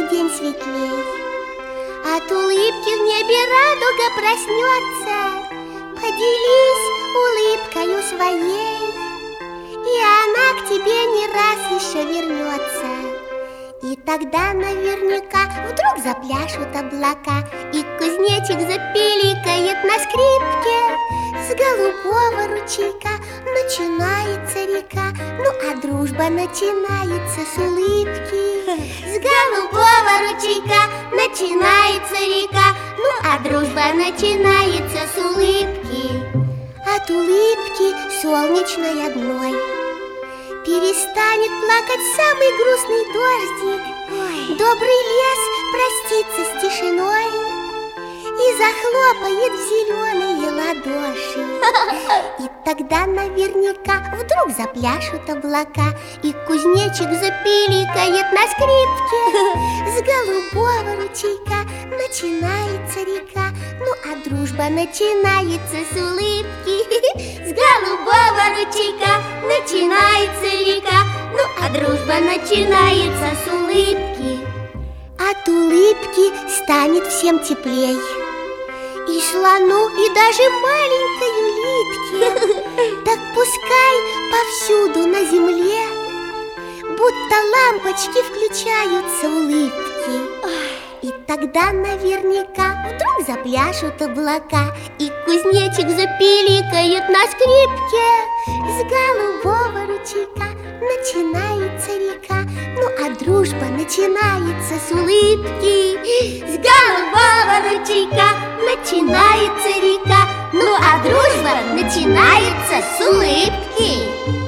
день светлей. От улыбки в небе радуга проснется. Поделись улыбкою своей, и она к тебе не раз еще вернется. И тогда наверняка вдруг запляшут облака, и кузнечик запиликает на скрипке. С голубого ручейка начинается река, ну а дружба начинается с улыбки. С голубого ручейка начинается река, ну а дружба начинается с улыбки. От улыбки солнечной одной перестанет плакать самый грустный дождик. Добрый лес простится с тишиной и захлопает в зеленые ладоши. И тогда наверняка вдруг запляшут облака, и кузнечик запиликает на скрипке. С голубого ручейка начинается река, ну а дружба начинается с улыбки. С голубого ручейка начинается река, ну а дружба начинается с улыбки. От улыбки станет всем теплей, и слону, и даже маленькой улитке. Так пускай повсюду на земле будто лампочки включаются улыбки. И тогда наверняка вдруг запляшут облака, и кузнечик запиликает на скрипке. С голубого ручейка начинается река, ну а дружба начинается с улыбки. С голубого ручейка начинается река, ну а дружба начинается с улыбки.